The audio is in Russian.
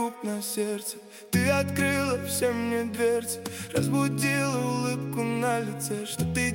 круг на сердце. Ты открыла все мне дверцы, разбудила улыбку на лице. Что ты